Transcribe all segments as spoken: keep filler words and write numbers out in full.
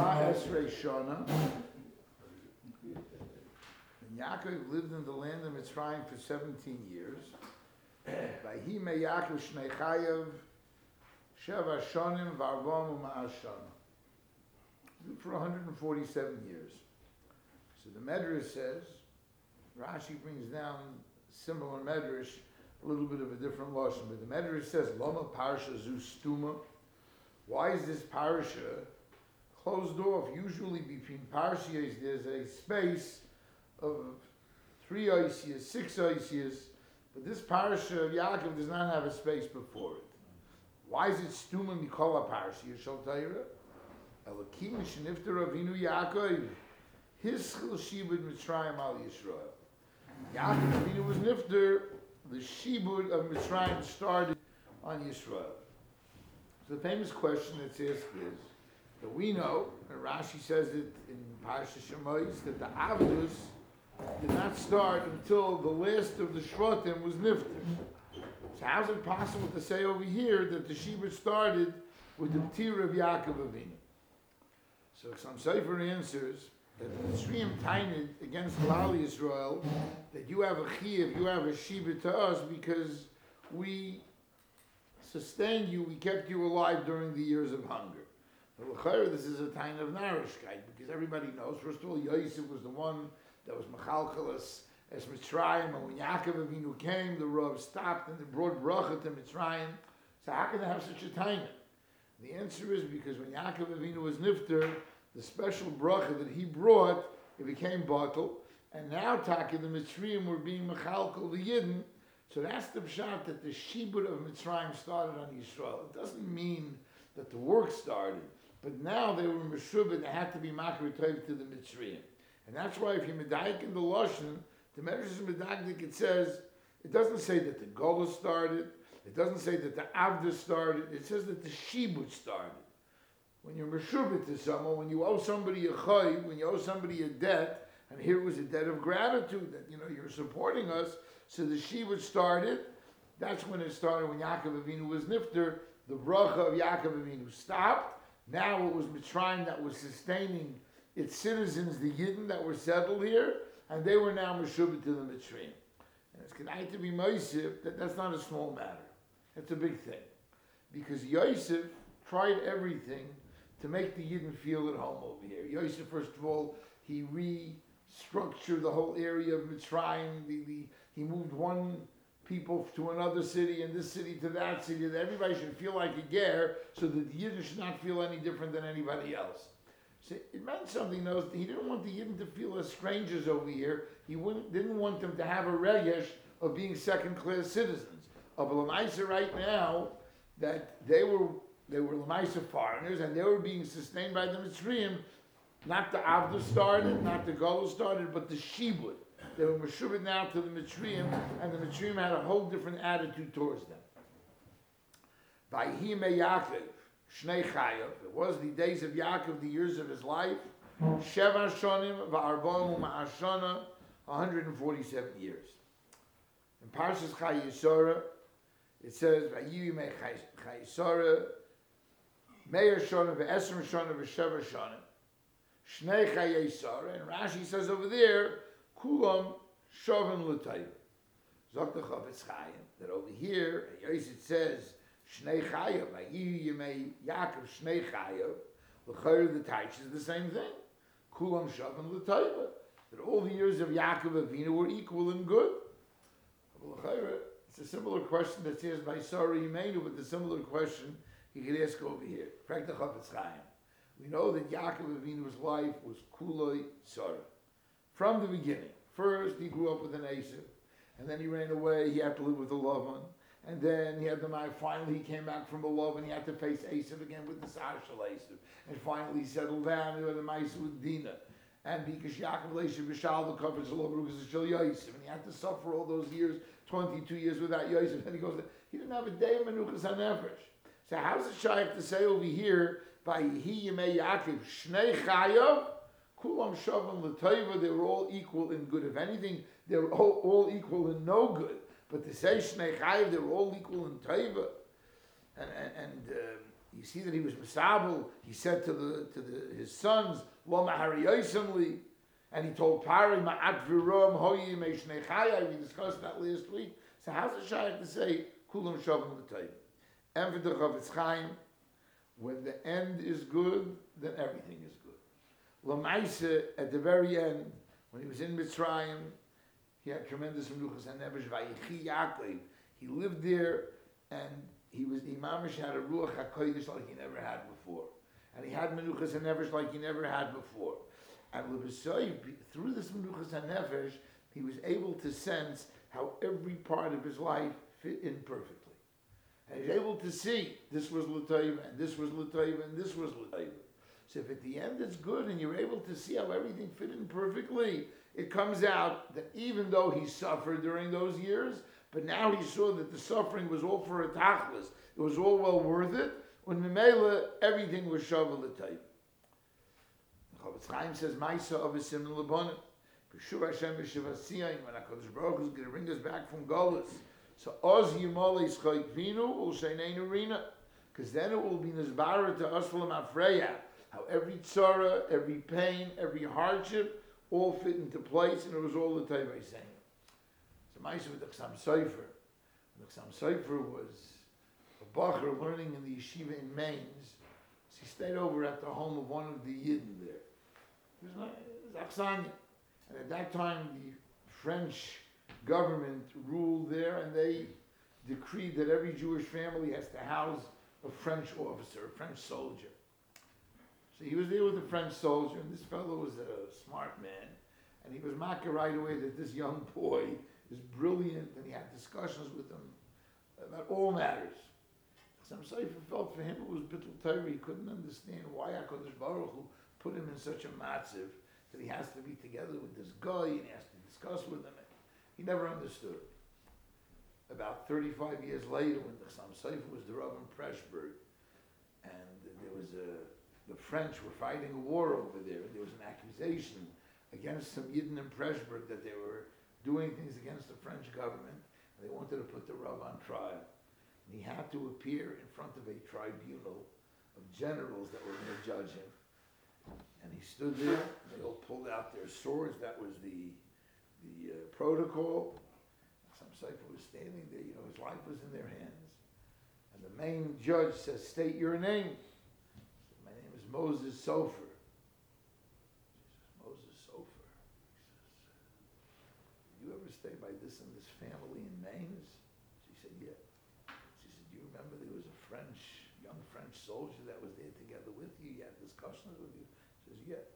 Ma Esrei Shana. And Yaakov lived in the land of Mitzrayim for seventeen years. Vahi me Yaakov Shnei Chayav Sheva Shonim V'Arvam U'Ma'ashana. For one hundred forty-seven years. So the Medrash says, Rashi brings down similar Medrash, a little bit of a different lashon, but the Medrash says, Lama Parsha Zu Stuma. Why is this Parsha closed off? Usually between Parshas there's a space of three Oisias, six Oisias, but this Parsha of Yaakov does not have a space before it. Why is it Stuma Mikola Parsha? Shal Torah? Elokim Shnifter Avinu Yaakov, his Schil Shibud Mitzrayim Al Yisrael. Yaakov Avinu was Nifter, the Shibud of Mitzrayim started on Yisrael. So the famous question that's asked is, that we know, and Rashi says it in Parsha Shemois, that the Avdus did not start until the last of the Shvatim was Nifter. So how's it possible to say over here that the Shibud started with the P'tir of Yaakov Avinu? So some Sefer answers that the Mitzrayim tainted against Klal Yisrael that you have a chiyuv, you have a shibud to us because we sustained you, we kept you alive during the years of hunger. But this is a time of narishkeit because everybody knows. First of all, Yosef was the one that was Machalkalas as Mitzrayim, and when Yaakov Avinu came, the Rav stopped and they brought bracha to Mitzrayim. So how can they have such a time? The answer is because when Yaakov Avinu was nifter, the special bracha that he brought, it became bottle, and now Taki the Mitzrayim were being Machalkal the Yidden. So that's the pshat that the shibud of Mitzrayim started on Yisrael. It doesn't mean that the work started, but now they were meshubah, they had to be makar tov to the Mitzrayim. And that's why if you medayik in the Lashon, the Medrash Medagdik, it says, it doesn't say that the Gola started, it doesn't say that the Avda started, it says that the Shibud started. When you're meshubah to someone, when you owe somebody a chay, when you owe somebody a debt, and here was a debt of gratitude, that, you know, you're supporting us, so the Shibud started, that's when it started, when Yaakov Avinu was nifter, the bracha of Yaakov Avinu stopped. Now it was Mitzrayim that was sustaining its citizens, the Yidden that were settled here, and they were now meshubah to the Mitzrayim. And it's going to be Mosif, that that's not a small matter. It's a big thing. Because Yosef tried everything to make the Yidden feel at home over here. Yosef, first of all, he restructured the whole area of Mitzrayim. The, the, he moved one people to another city, and this city to that city, that everybody should feel like a ger, so that the Yidden should not feel any different than anybody else. So it meant something, though. He didn't want the Yidden to feel as strangers over here. He wouldn't, didn't want them to have a regesh of being second-class citizens. Of Lamaisa right now, that they were they were Lamaisa foreigners, and they were being sustained by the Mitzrayim. Not the Avda started, not the Gola started, but the Shibud. They were meshubed now to the Mitzrayim, and the Mitzrayim had a whole different attitude towards them. Vayhi me Yaakov, Shnei Chayav. It was the days of Yaakov, the years of his life. Sheva Shonim v'Arbaim u'Ma'ashana, one hundred forty-seven years. In Parshas Chayesora, it says, Vayhi me Chayesora, Meir Shonim v'Esrim Shonim v'Sheva Shonim, Shnei Chayesora. And Rashi says over there, Kulam Shovan L'Tayv. Zok the Chofetz Chaim, that over here, Yosef says, Shnei Chayav, Vayhi Yemei Yaakov Shnei Chayav, L'Chayr the Taich is the same thing. Kulam Shovan L'Tayv. That all the years of Yaakov Avinu were equal and good. L'Chayr, it's a similar question that says by Sarah Yemenu, but the similar question he could ask over here. Frag the Chofetz Chaim. We know that Yaakov Avinu's life was Kuloi Sarah. From the beginning. First, he grew up with an Esav, and then he ran away, he had to live with a Lavan, and then he had the Ma'ai, finally he came back from the Lavan, he had to face Esav again with the Sarshal Esav, and finally he settled down, he had the Ma'ai with Dinah, and because Yaakov Esav Bishal the coverage of Lavan, because it's Yosef, and he had to suffer all those years, twenty-two years without Yosef, and he goes, he didn't have a day of Menuchas HaNefesh. So how's it Shaykh to say over here, by Yehi Yemei Yaakov, Shnei Chayav, Kulam Shavan L'Tayva, they were all equal in good. If anything, they were all, all equal in no good. But to say Shnei Chayav, they were all equal in Tayva. And, and, and uh, you see that he was misabel. He said to the to the, his sons, "Lo mahariyosamli," and he told Pari, "Ma'at v'rom hoyi meishnei chayai." We discussed that last week. So how's it shaykh to say kulam shavim l'tayv? And for the Chavetz Chaim, when the end is good, then everything is good. L'maisa, at the very end, when he was in Mitzrayim, he had tremendous menuchas and nevesh vayichi Yaakov. He lived there, and he was imamish had a ruach hakodesh like he never had before, and he had menuchas and nevesh like he never had before. And l'b'soy, through this menuchas and nefesh, he was able to sense how every part of his life fit in perfectly. And he was able to see this was l'toiva, and this was l'toiva, and this was l'toiva. So if at the end it's good, and you're able to see how everything fit in perfectly, it comes out that even though he suffered during those years, but now he saw that the suffering was all for a tachlis. It was all well worth it. When Memela, everything was shavu l'toiva. Chavetz Chaim says, "Ma'isa of a similar l'bonim." B'shuv Hashem v'shivasiyim, when HaKadosh Baruch Hu is going to bring us back from Golus. So Oz Yimolei Schayk Vinu Ul Sheineinu Rina, because then it will be Nizbara to us from Afreya, how every tzara, every pain, every hardship all fit into place, and it was all the Tevei saying. So Ma'isa with the Chassam Sofer. The Chassam Sofer was a bacher learning in the yeshiva in Mainz. So he stayed over at the home of one of the Yidden there. It was, it was Aksanya. And at that time, the French government ruled there, and they decreed that every Jewish family has to house a French officer, a French soldier. So he was there with a French soldier, and this fellow was a smart man, and he was making right away that this young boy is brilliant, and he had discussions with him about all matters. Some Sefer felt for him it was Bittul Torah. He couldn't understand why HaKadosh Baruch Hu put him in such a matziv that he has to be together with this guy and he has to discuss with him. He never understood. About thirty-five years later, when the Chassam Sofer was the Rav in Preshburg, and there was a, the French were fighting a war over there, and there was an accusation against some Yidden in Preshburg that they were doing things against the French government, and they wanted to put the Rav on trial. And he had to appear in front of a tribunal of generals that were going to judge him. And he stood there, and they all pulled out their swords. That was the the uh, protocol. Some Sefer was standing there, you know, his life was in their hands. And the main judge says, "State your name." He said, "My name is Moses Sofer." He says, "Moses Sofer." He says, "Did you ever stay by this and this family in Mainz?" She said, "Yeah." She said, "Do you remember there was a French, young French soldier that was there together with you? You had discussions with you?" He says, "Yeah."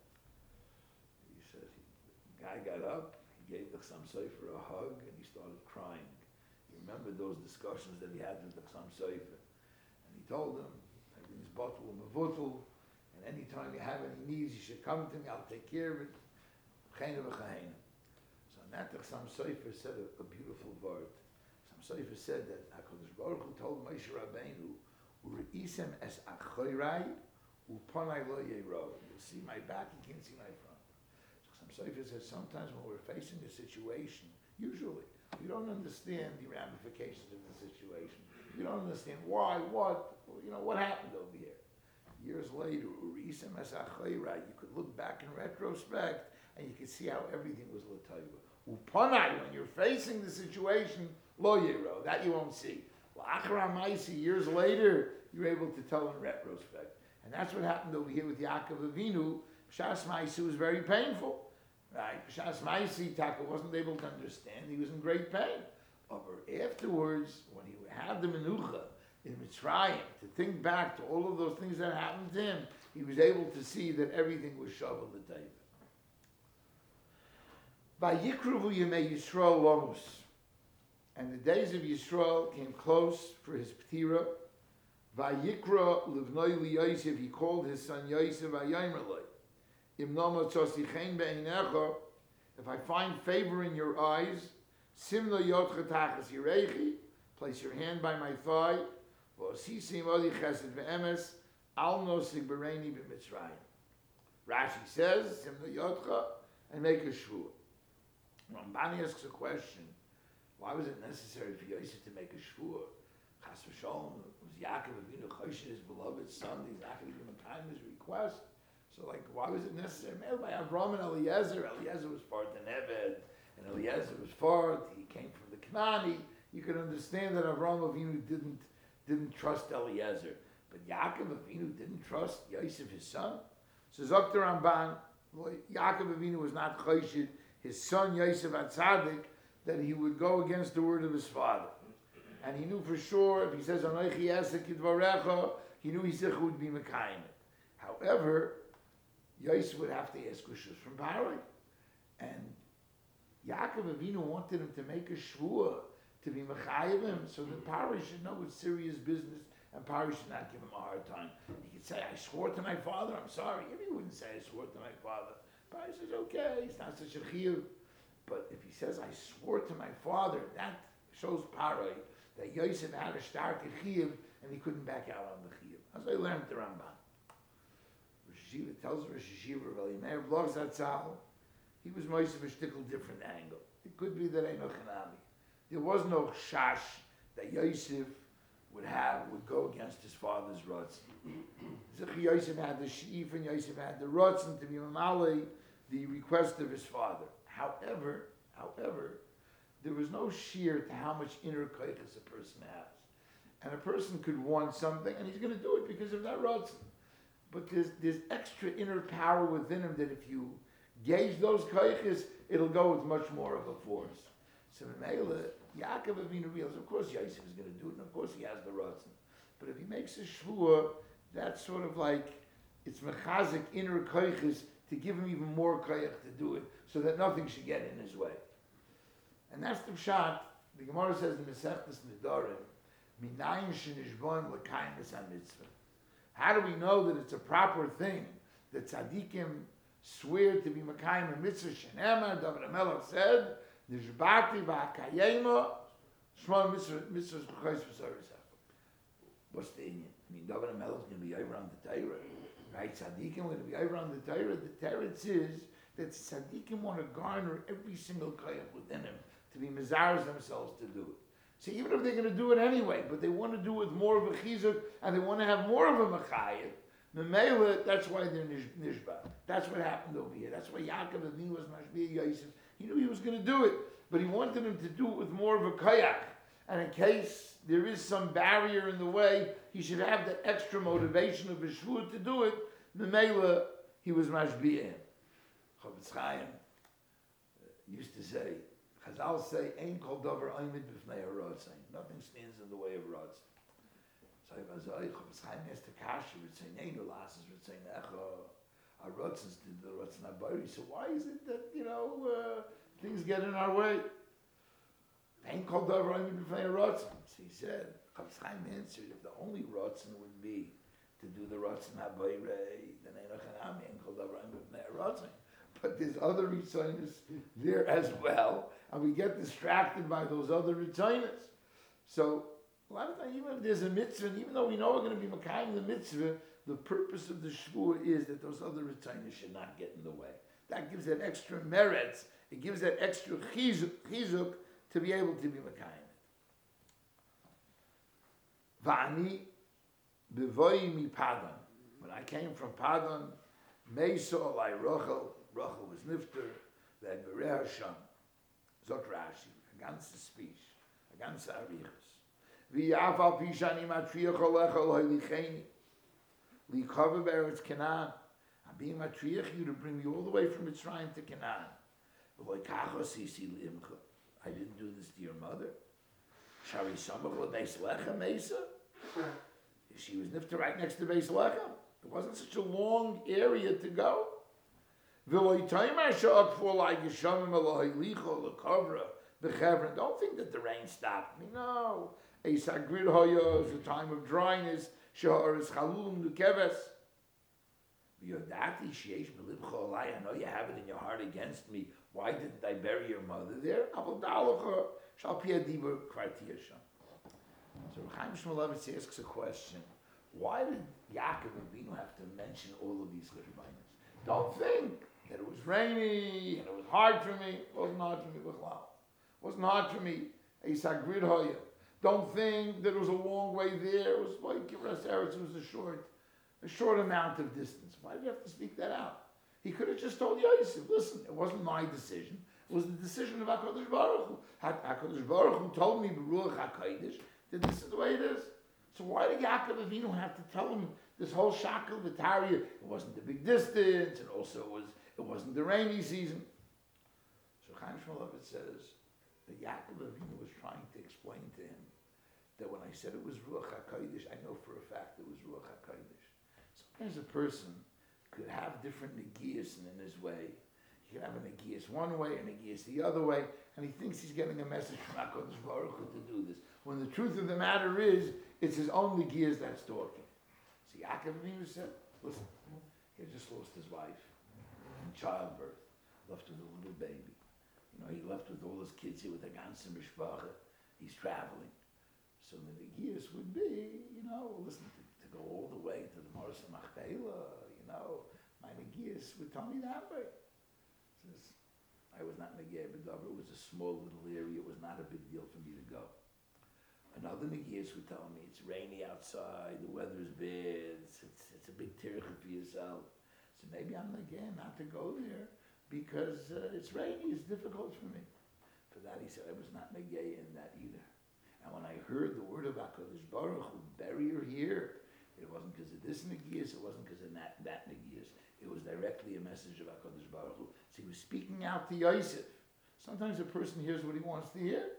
He says, he, the guy got up, he gave the Chassam Sofer a hug, and he started crying. He remembered those discussions that he had with the Chassam Sofer. And he told him, everything's batul and mavutul, and anytime you have any needs, you should come to me, I'll take care of it. So on that, the Chassam Sofer said a, a beautiful word. Chassam Sofer said that HaKadosh Baruch Hu told Moshe Rabbeinu, "U're'isem es achorai, u'panai lo ye'ro." You'll see my back, you can't see my front. So Sofer says sometimes when we're facing a situation, usually, we don't understand the ramifications of the situation. We don't understand why, what, you know, what happened over here. Years later, U're'isem es achorai, you could look back in retrospect, and you could see how everything was l'tayva. U'panai, when you're facing the situation, lo ye'ro, that you won't see. L'achar ha'maisi, years later, you're able to tell in retrospect. And that's what happened over here with Yaakov Avinu. B'shas Maisi was very painful. Right? B'shas Maisi, Taka wasn't able to understand. He was in great pain. But afterwards, when he had the Menucha in Mitzrayim, to think back to all of those things that happened to him, he was able to see that everything was Shavuot l'tayva. Vayikruvu Yemei Yisrael Lomus. And the days of Yisrael came close for his Ptira. Vayikra Livnoi Li Yosef, he called his son Yosef Vayomer Im Nomo Tzosichein Be'einecha, if I find favor in your eyes, Simno Yotcha Tachas Yirechi, place your hand by my thigh, V'osisim Odi Chesed Ve'emes, Al Nosig Bereini B'Mitzrayim. Rashi says, Simno Yotcha, and make a shvua. Rambani asks a question, why was it necessary for Yosef to make a shvua? Chas v'sholom, was Yaakov Avinu Choshen, his beloved son, he's not going to give him time his request. So like, why was it necessary? Made by Avram and Eliezer. Eliezer was part of the Neved, and Eliezer was part, he came from the Knani. You can understand that Avram Avinu didn't, didn't trust Eliezer. But Yaakov Avinu didn't trust Yosef, his son. So Zokter Ramban, Yaakov Avinu was not Choshen, his son Yosef HaTzadik, that he would go against the word of his father. And he knew for sure, if he says, Anochi Esek Yidvarecha, he knew Yisach would be Mekayim. However, Yosef would have to ask Rishus from Paroi. And Yaakov Avinu wanted him to make a shvua to be Mekayim him, so that Paroi should know it's serious business, and Paroi should not give him a hard time. He could say, I swore to my father, I'm sorry. If he wouldn't say, I swore to my father, Paroi says, okay, it's not such a chiyuv. But if he says, I swore to my father, that shows Paroi that Yosef had a stark chiyuv and he couldn't back out on the chiyuv. As I learned the Ramban. Rosh Hashiva tells Rosh Hashiva, Meir Blog Zatzal, he was Moshe a shtickle different angle. It could be that Eino Chanami. There was no shash that Yosef would have, would go against his father's rotz. Yosef had the sheif and Yosef had the rotz and to be mamale the request of his father. However, however, there was no sheer to how much inner koiches a person has. And a person could want something, and he's going to do it because of that rotzen. But there's, there's extra inner power within him that if you gauge those koiches, it'll go with much more of a force. So Mela, Yaakov Avinu realizes, of course Yosef is going to do it, and of course he has the rotzen. But if he makes a shvua, that's sort of like, it's mechazik inner koiches to give him even more koich to do it, so that nothing should get in his way. And that's the pshat. The Gemara says in Masechtas Nedarim, Minayin shenishboim l'kayim mitzvah. How do we know that it's a proper thing that tzaddikim swear to be Makayim a mitzvah? Shenemar, David HaMelech said, Nishbati v'akayema, Shmon mitzvah mitzvahs b'chayis v'sarisecha. What's the Indian? I mean, David HaMelech is going to be over on the Torah, right? Tzaddikim are going to be over on the Torah. The teretz is that tzaddikim want to garner every single koyach within him to be mizarez themselves to do it. So even if they're going to do it anyway, but they want to do it with more of a chizuk, and they want to have more of a machayev, memela, that's why they're nishba. That's what happened over here. That's why Yaakov Avinu was mashbiya Yosef. He knew he was going to do it, but he wanted him to do it with more of a kayak. And in case there is some barrier in the way, he should have that extra motivation of a shvur to do it. Memela, he was mashbiya him. Chofetz Chaim used to say, Chazal say, "Ein kol davar oimid b'fnei harotzin." Nothing stands in the way of rotzin. So if Chofetz Chaim asked the kasha, would say, "Neinu lasses," would say, "Necho harotzins did the rotzin habari." So why is it that you know uh, things get in our way? Ein kol davar oimid b'fnei harotzin. So he said, Chofetz Chaim answered, if the only rotzin would be to do the rotzin habari, then Eino Chanami ein kol davar oimid b'fnei harotzin. But there's other ritzonos there as well, and we get distracted by those other ritzonos. So a lot of times, even if there's a mitzvah, and even though we know we're going to be makayim the mitzvah, the purpose of the shvur is that those other ritzonos should not get in the way. That gives that extra meretz. It gives that extra chizuk, chizuk to be able to be makayim. Va'ani b'voyi mi Padan. When I came from Padan, Meisa olai Rochel. Rachel was nifter, that Berea Hashem, Zot Rashi, a ganze speech, a ganze arichas. V'yaf al pi shani matriach olecha lo hilicheni, li'kava be'eretz Canaan. I'm being matriach you to bring you all the way from Mitzrayim to Canaan. V'loi kacho sisi li'imcha. I didn't do this to your mother. Shari samach lo beis lechem mesa. She was nifter right next to Beis Lechem. It wasn't such a long area to go. Don't think that the rain stopped me. No. It's a time of dryness. I know you have it in your heart against me. Why didn't I bury your mother there? So Chaim Shmulevitz asks a question. Why did Yaakov Avinu have to mention all of these cheshbonos? Don't think that it was rainy and it was hard for me. It wasn't hard for me. It wasn't hard for me. Don't think that it was a long way there. It was like Kibbutz Eretz. It was a short, a short amount of distance. Why did you have to speak that out? He could have just told Yosef, listen, it wasn't my decision. It was the decision of HaKadosh Baruch Hu. HaKadosh Baruch Hu told me, B'ruach HaKadosh, that this is the way it is. So why did Yaakov Avinu have to tell him this whole shakel v'tarya? It wasn't the big distance, and also it was it wasn't the rainy season. So Chaim Shmulevitz says that Yaakov Avinu was trying to explain to him that when I said it was Ruach HaKodesh, I know for a fact it was Ruach HaKodesh. Sometimes a person could have different negias in his way. He could have a negias one way, a negias the other way, and he thinks he's getting a message from HaKadosh Baruch Hu to do this. When the truth of the matter is, it's his own negias that's talking. So Yaakov Avinu said, listen, he had just lost his wife in childbirth, left with a little baby. You know, he left with all his kids here with a ganze mishpacha. He's traveling. So the negias would be, you know, listen, to, to go all the way to the Marsa Machpelah, you know, my negias would tell me that way. Says, I was not negiah b'davar. It was a small little area. It was not a big deal for me to go. Another negias would tell me it's rainy outside, the weather's bad, it's, it's, it's a big tircha for yourself. So maybe I'm negiah not to go there because uh, it's rainy, it's difficult for me. For that he said I was not negiah in that either. And when I heard the word of HaKadosh Baruch Hu, bury her here, it wasn't because of this negias, it wasn't because of that, that negias. It was directly a message of HaKadosh Baruch Hu. So he was speaking out to Yosef. Sometimes a person hears what he wants to hear.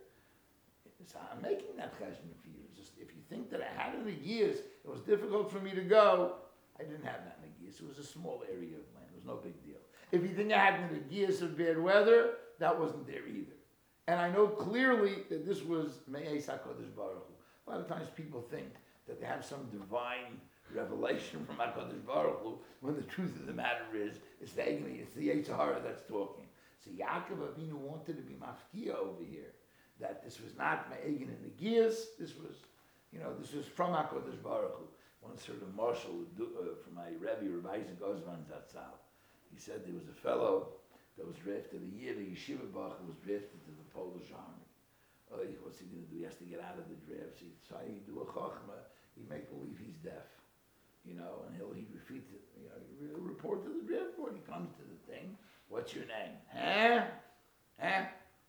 So I'm making that cheshbon for you. It's just, if you think that I had a negias, it was difficult for me to go, I didn't have that negias. It was a small area of land. It was no big deal. If you think I had the negias of bad weather, that wasn't there either. And I know clearly that this was Me'ez HaKadosh Baruch Hu. A lot of times people think that they have some divine revelation from HaKadosh Baruch Hu, when the truth of the matter is, it's the Agni, it's the Yetzer Hara that's talking. So Yaakov Avinu wanted to be mafkia over here, that this was not Me'egin and Negias, this was, you know, this was from HaKadosh Baruch Hu. Once heard a marshal uh, from my Rebbe, Rabbi Isaac Osman Zatzal. He said there was a fellow that was drafted a year, the yeshiva bach was drafted to the Polish army. Uh, what's he going to do? He has to get out of the draft. So he decided he'd do a chachma. He make believe he's deaf, you know, and he'll he repeat it. You know, he'll report to the draft board. He comes to the thing. What's your name? Huh? Huh?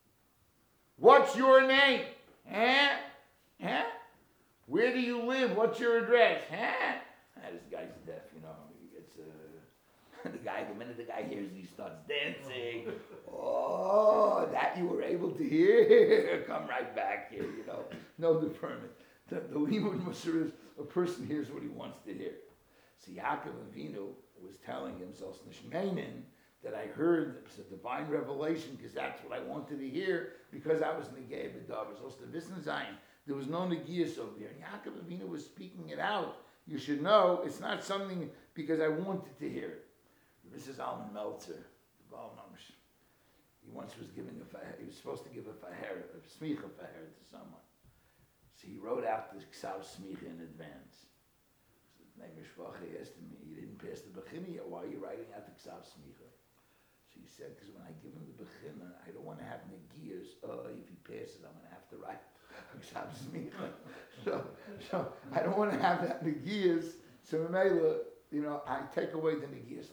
What's your name? Huh? Huh? Where do you live? What's your address? Huh? Ah, this guy's deaf, you know. He gets uh, the guy. The minute the guy hears, he starts dancing. Oh, that you were able to hear? Come right back here, you know. No deferment. The, the limud musar is a person hears what he wants to hear. So Yaakov Avinu was telling himself, Nishmeinin, that I heard it's a divine revelation because that's what I wanted to hear because I was negei b'davar. So the Visna Zayin, there was no negias over here. And Yaakov Avinu was speaking it out. You should know it's not something because I wanted to hear it. This is Alman Meltzer, the Baal Mamash. He once was giving a faher, he was supposed to give a faher, a smicha faher to someone. So he wrote out the ksav smicha in advance. So the name Mishpacha asked him, you didn't pass the bechina yet, why are you writing out the ksav smicha? So he said, because when I give him the bechina, I don't want to have negias. Uh, if he passes, I'm going to have to write ksav smicha. so, so I don't want to have that negias. So Mamela, you know, I take away the negias.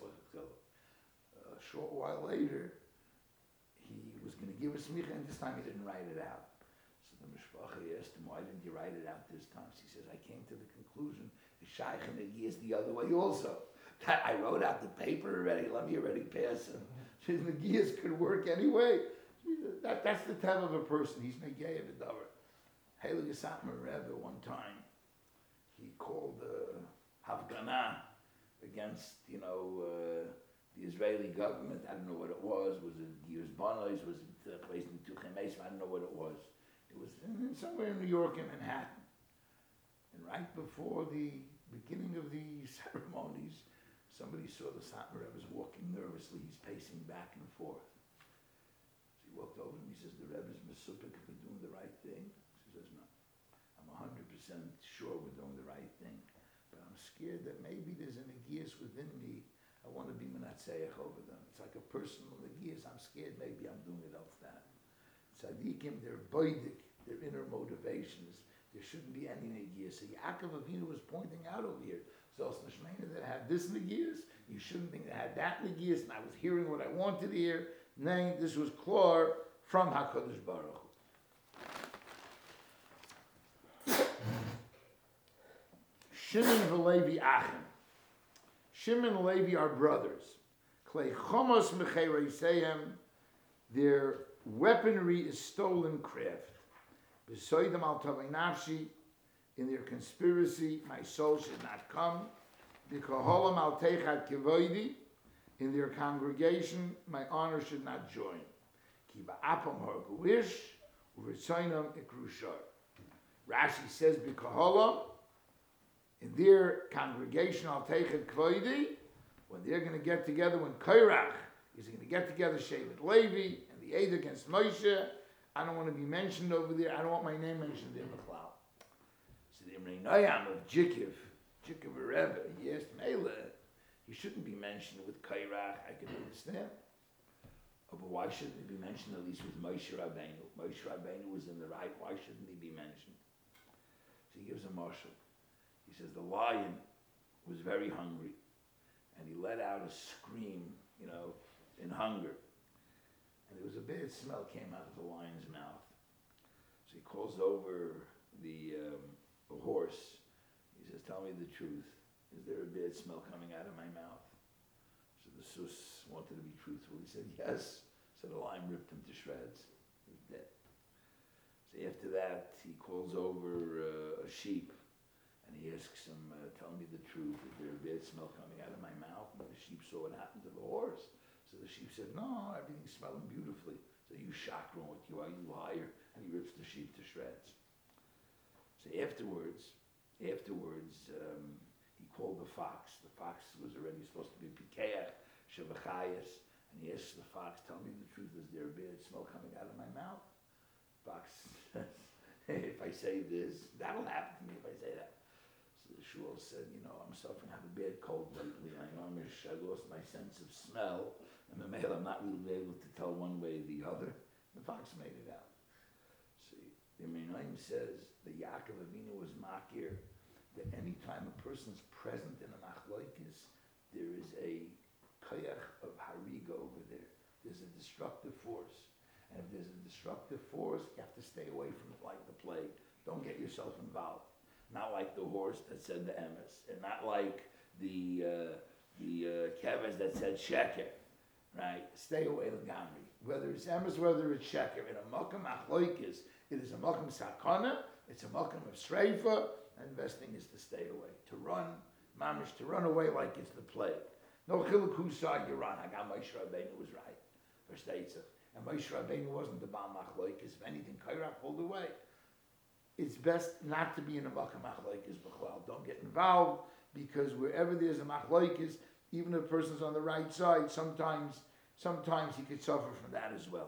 A short while later, he was going to give a smicha, and this time he didn't write it out. So the mishpacha asked him, why didn't you write it out this time? So he says, I came to the conclusion, the shaykh and negias the other way also. That I wrote out the paper already, let me already pass him. His negias could work anyway. That, that's the type of a person. He's negei b'davar. Heilig Satmar Rebbe one time, he called uh, Hafganah against, you know, uh, the Israeli government. I don't know what it was. Was it Gears Bonos? Was it a place in Tuchem Mesa? I don't know what it was. It was in, somewhere in New York in Manhattan. And right before the beginning of the ceremonies, somebody saw the Satmar Rebbe walking nervously. He's pacing back and forth. So he walked over and he says, the Rebbe's mesupik if we're doing the right thing. He says, no. I'm one hundred percent sure we're doing the right thing. But I'm scared that maybe there's an negias within me. I want to be menatzeach over them. It's like a personal negias. I'm scared maybe I'm doing it else that. Tzadikim, they're boidik, their inner motivations. there shouldn't be any Negias. So Yaakov Avinu was pointing out over here, Zos Nishmeina that had this Negias, you shouldn't think that had that Negias, and I was hearing what I wanted to hear. Nay, this was clear from HaKadosh Baruch Hu. Shimon and Levi Achim. Shimon and Levi are brothers. Klei Chomos Mechereiseihem, their weaponry is stolen craft. Besoidem al Tavei Nafshi, in their conspiracy, my soul should not come. B'koholam al Teichat Kevoidi, in their congregation, my honor should not join. Ki ba'apam harguish, u'ritzoinam ikrushar. Rashi says, B'koholam, in their congregation, al Teichat Kevoidi, when they're going to get together, when Kairach is going to get together, Shevet Levi, and the aid against Moshe, I don't want to be mentioned over there. I don't want my name mentioned in the cloud. So the Imrei Noyam of Jikiv, Jikiv Rebbe, he asked Mele, he shouldn't be mentioned with Kairach. I can understand. Oh, but why shouldn't he be mentioned at least with Moshe Rabbeinu? Moshe Rabbeinu was in the right. Why shouldn't he be mentioned? So he gives a marshal. He says the lion was very hungry, and he let out a scream, you know, in hunger. And there was a bad smell came out of the lion's mouth. So he calls over the, um, the horse. He says, tell me the truth. Is there a bad smell coming out of my mouth? So the sus wanted to be truthful. He said, yes. So the lion ripped him to shreds. He was dead. So after that, he calls over uh, a sheep. And he asks him, uh, tell me the truth. Is there a bad smell coming out of my mouth? And the sheep saw what happened to the horse. So the sheep said, no, everything's smelling beautifully. So you shakron, what you are, you liar. And he rips the sheep to shreds. So afterwards, afterwards, um, he called the fox. The fox was already supposed to be Pikeach, Shavachayas. And he asked the fox, tell me the truth, is there a bad smell coming out of my mouth? Fox says, hey, if I say this, that'll happen to me if I say that. So the shul said, you know, I'm suffering, I have a bad cold lately. I know I lost my sense of smell. And the male, I'm not really able to tell one way or the other. The fox made it out. See, the Menaim says that Yaakov Avinu was makir, that any time a person's present in a machlokes, there is a koyach of hariga over there. There's a destructive force. And if there's a destructive force, you have to stay away from it like the plague. Don't get yourself involved. Not like the horse that said the emes, and not like the uh, the uh, keves that said sheker. Right? Stay away legamri. Whether it's emes, whether it's sheker, in a makam achloikis, it is a makam sakana, it's a makam of streifa, and the best thing is to stay away. To run, mamish, to run away like it's the plague. No chilukusa, you run. I got Moshe Rabbeinu was right. First Eitzah. And Moshe Rabbeinu wasn't the Baal Machloikis. If anything, Kairach pulled away. It's best not to be in a Makam Machloikis B'chlal. Don't get involved, because wherever there's a Machloikis, even if a person's on the right side, sometimes sometimes he could suffer from that as well.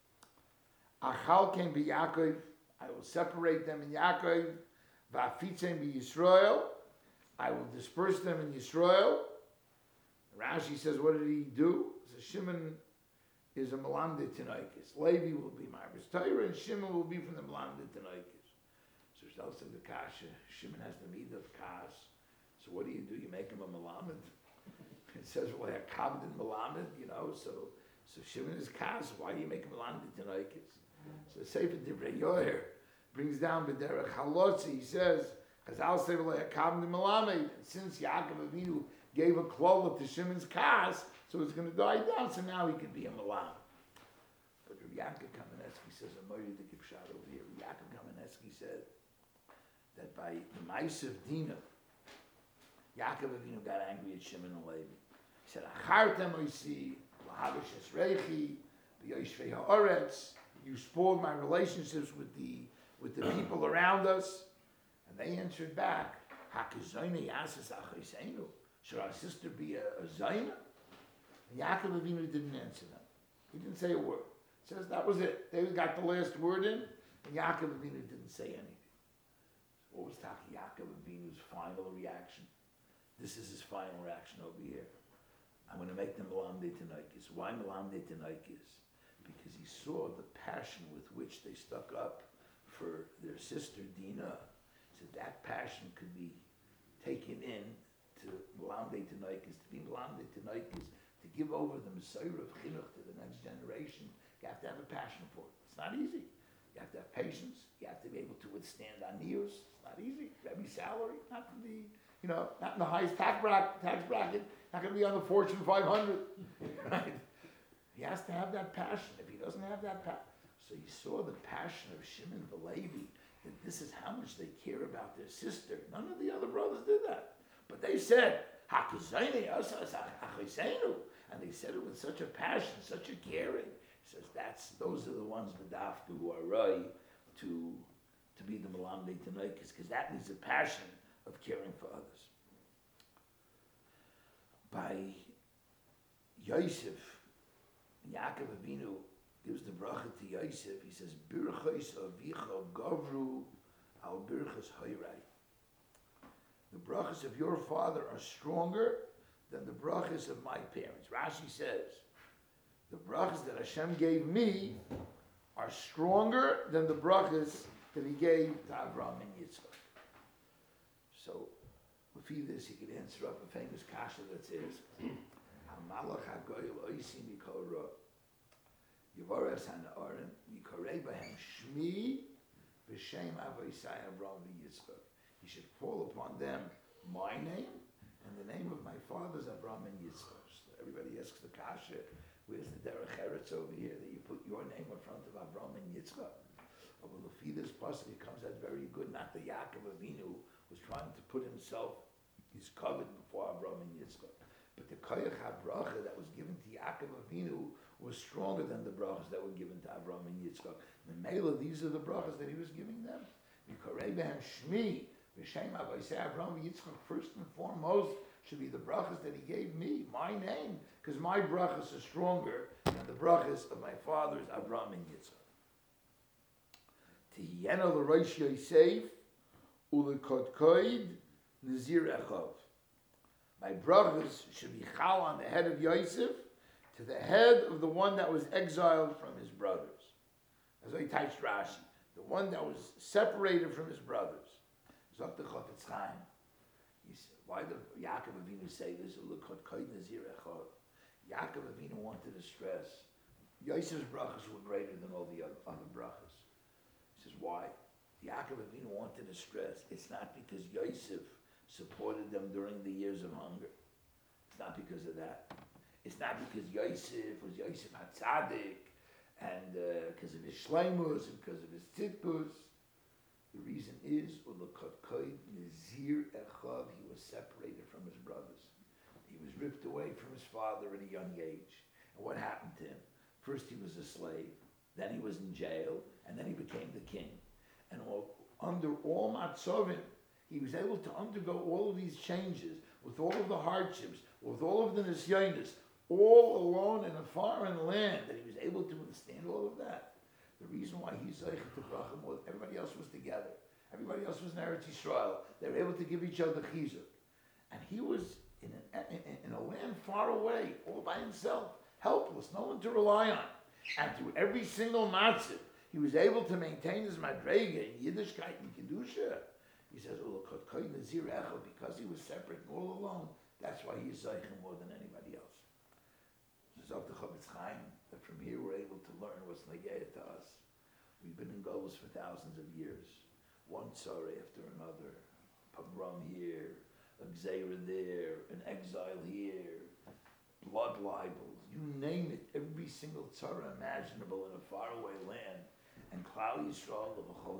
Achal came be Yaakov. I will separate them in Yaakov. Va'afitzem be Yisrael. I will disperse them in Yisrael. Rashi says, what did he do? So Shimon is a Melamde Tanoikis. Levi will be Marbus Torah, and Shimon will be from the Melamde Tanoikis. So Shtal said the Kasha, Shimon has the meat of Kas. So what do you do? You make him a Melamed. It says, well, a Kabd and Melamed, you know, so so Shimon is Kas. Why do you make him Melamde Tanoikis? So Sefer Divrei Yoher brings down B'derech Halotzi. He says, Chazal say, well, a Kabd and Melamed. Since Yaakov Avinu gave a klola to Shimon's Kas, so it's going to die down, so now he can be a Malam. But Rabbi Yaakov Kamenetsky says, a Moiri to give shot over here. Rabbi Yaakov Kamenetsky said that by the Mice of Dina, Yaakov Avinu got angry at Shimon and Levi. He said, Achartem oisi, lahavish esreichi, b'yoshvei ha'oretz, you spoiled my relationships with the with the people around us. And they answered back, Hakizayne yasas achiseinu. Should our sister be a, a Zayna? Yaakov Avinu didn't answer them. He didn't say a word. He says that was it. They got the last word in, and Yaakov Avinu didn't say anything. What was Taki Yaakov Avinu's final reaction? This is his final reaction over here. I'm going to make them Melamde Tanoikis. Why Melamde Tanoikis? Because he saw the passion with which they stuck up for their sister Dina. So that passion could be taken in to Melamdei Tanoikis, to be Melamdei Tanoikis, to give over the Messiah of Chinuch to the next generation. You have to have a passion for it. It's not easy. You have to have patience. You have to be able to withstand aniyus. It's not easy. Rebbe's salary, not to be, you know, not in the highest tax bracket, tax bracket, not going to be on the Fortune five hundred. Right? He has to have that passion. If he doesn't have that passion, so you saw the passion of Shimon Velevi, that this is how much they care about their sister. None of the other brothers did that. But they said, Hakuzayni asas achiseinu. And they said it with such a passion, such a caring. He says, that's, those are the ones, V'dafku, who are right to, to be the Melamdei Tanoikis, because that needs a passion of caring for others. By Yosef, Yaakov Avinu gives the bracha to Yosef. He says, Birchos avicha gavru al birchos hoirai. The brachas of your father are stronger than the brachas of my parents. Rashi says, the brachas that Hashem gave me are stronger than the brachas that he gave to Avraham and Yitzchak. So, with this, he could answer up a famous kasha that says, HaMalach HaGoyel Oisi Mikol Ra Yevares HaNa'arim Yikarei Bahem Shmi V'Shem Avoisai Avraham v'Yitzchak. He should call upon them my name and the name of my fathers Avraham and Yitzchak. So everybody asks the kasha, where's the derech eretz over here that you put your name in front of Avraham and Yitzchak? Oh, well, if this pasuk, it comes out very good. Not that Yaakov Avinu was trying to put himself, he's covered before Avraham and Yitzchak. But the koyach habracha that was given to Yaakov Avinu was stronger than the brachas that were given to Avraham and Yitzchak. The Mela, these are the brachas that he was giving them. Yikarei behem shmi v'shem avosei Avraham and Yitzchak. First and foremost should be the brachas that he gave me, my name, because my brachas are stronger than the brachas of my fathers Avraham and Yitzchak. Tihiyena l'rosh Yosef u'lekodkoid nazir echav. My brothers should be chal on the head of Yosef to the head of the one that was exiled from his brothers. As I touched Rashi, the one that was separated from his brothers. Zok the Chofetz Chaim. He said, why did Yaakov Avinu say this? U'lekodkoid nazir echav. Yaakov Avinu wanted to stress Yosef's brachas were greater than all the other, other brachas. He says, why? Yaakov Avinu wanted to stress, it's not because Yosef supported them during the years of hunger. It's not because of that. It's not because Yosef was Yosef HaTzadik, and because uh, of his shleimus, and because of his tzidkus. The reason is, U'lekodkoid nazir echav, he was separated from his brothers. He was ripped away from his father at a young age. And what happened to him? First he was a slave, then he was in jail, and then he became the king. And all, under all matzovim, he was able to undergo all of these changes, with all of the hardships, with all of the nisyonis, all alone in a foreign land, that he was able to withstand all of that. The reason why he's Zeichen to Brachim was everybody else was together. Everybody else was in Eretz Yisrael. They were able to give each other chizuk. And he was in, an, in, in a land far away, all by himself, helpless, no one to rely on. And through every single matzah, he was able to maintain his madrega in Yiddishkeit and Kedusha. He says, because he was separate and all alone, that's why he's Zeichen more than anybody else. Zok the Chofetz Chaim, that from here we're able to learn what's negayah to us. We've been in Golos for thousands of years. One tzara after another. Pogrom here, a gzeira there, an exile here, blood libels, you name it, every single tzara imaginable in a faraway land. And Klal Yisrael,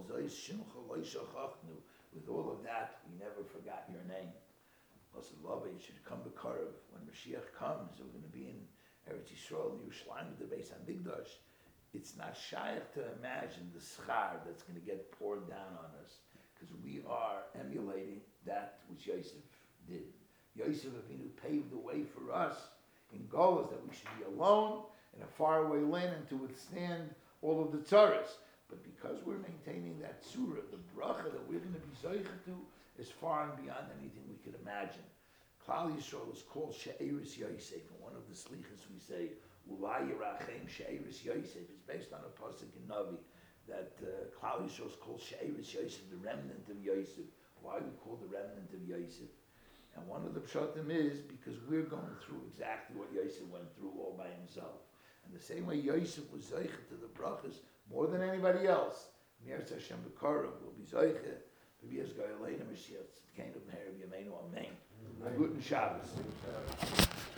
with all of that, we never forgot your name. Blessed love, it should come to Karev. When Mashiach comes, we're going to be in Eretz Yisrael, Yerushalayim, the Beis HaMikdash. It's not shaykh to imagine the schar that's going to get poured down on us, because we are emulating that which Yosef did. Yosef Avinu paved the way for us in Golos, that we should be alone in a faraway land and to withstand all of the tzaras. But because we're maintaining that surah, the bracha that we're going to be zeicha to is far and beyond anything we could imagine. Klal Yisrael is called She'eris Yosef, and one of the slichas we say, Ulai Yerachem She'eris Yosef, is based on a pasuk in Navi. that uh, Klal Yisrael is called She'eris Yosef, the remnant of Yosef. Why we call the remnant of Yosef? And one of the pshatim is because we're going through exactly what Yosef went through all by himself. And the same way Yosef was zeicha to the brachas more than anybody else. Meretz Hashem B'Karav will be zeicha. V'bias Goyaleinu Mashiach Tzidkeinu B'Herav Yameinu Amen. A guten Shabbos.